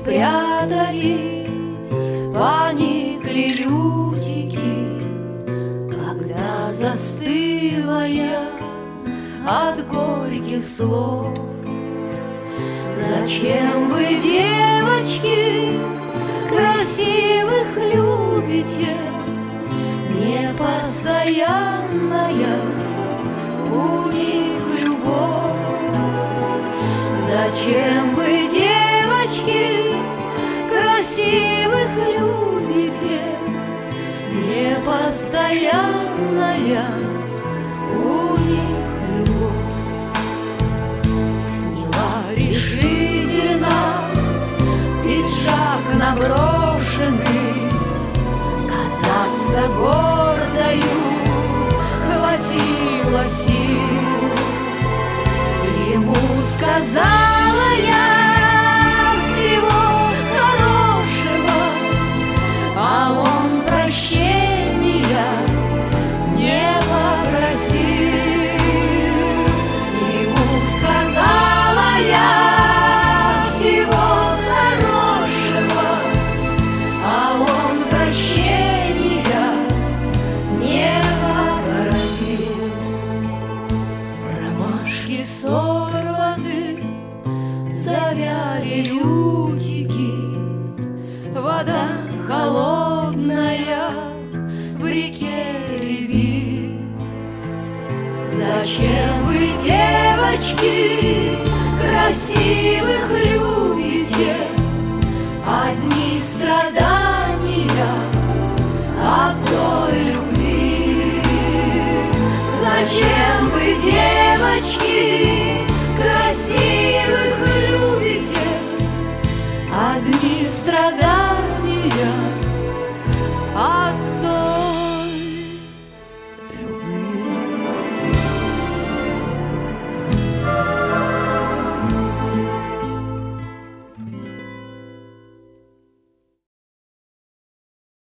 спрятали, поникли лютики, когда застыла я от горьких слов. Зачем вы, девочки, красивых любите? Непостоянная у них любовь. Зачем вы, девочки, красивых любите? Непостоянная у них любовь. Сняла решительно пиджак наброшенный, казаться гордою хватило сил. Ему сказала я всего хорошего, а он прощения не попросил. Ему сказала я всего хорошего, а он прощения не попросил. Ромашки сорваны, завяли лютики, вода холодная в реке рябит. Зачем вы, девочки, красивых любите? Одни страдания от той любви. Зачем вы, девочки,